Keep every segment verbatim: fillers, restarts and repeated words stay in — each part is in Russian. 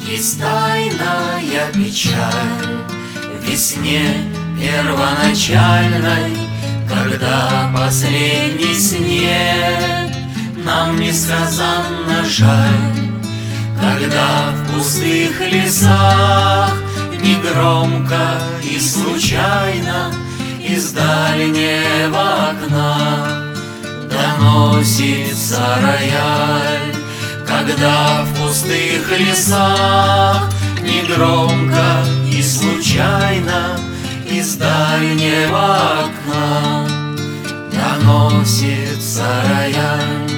Есть тайная печаль в весне первоначальной, когда последний снег нам несказанно жаль, когда в пустых лесах негромко и случайно из дальнего окна доносится рояль, когда в пустых лесах негромко и случайно из дальнего окна доносится рояль.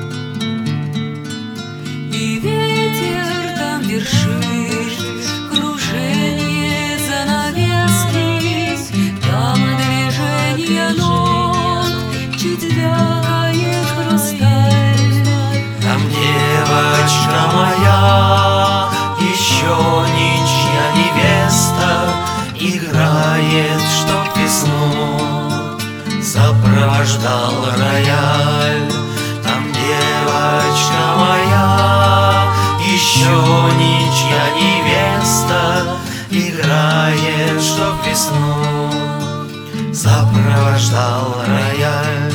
И ветер там вершит кружение занавески, там движение нот чуть вякает хрусталь. Там девочка моя, еще ничья невеста, играет, чтоб весну сопровождал рояль. Там девочка моя, еще ничья невеста, играет, чтоб весну сопровождал рояль.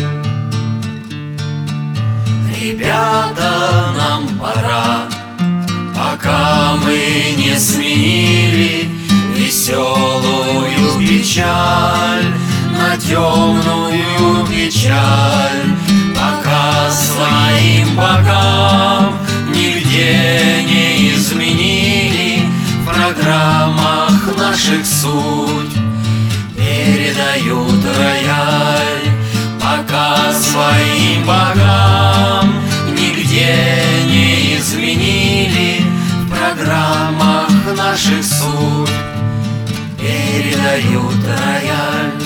Ребята, нам пора, пока мы не сменили веселую печаль на темную печаль, пока своим богам нигде не изменили в программах наших суть. Передают рояль, пока своим богам нигде не изменили в программах наших суть. Передают рояль.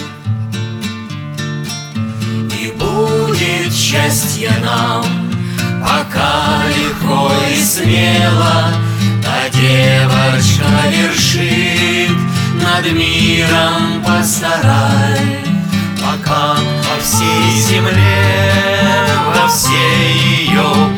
И будет счастье нам, пока легко и смело та девочка вершит над миром пастораль, пока по всей земле, во всей ее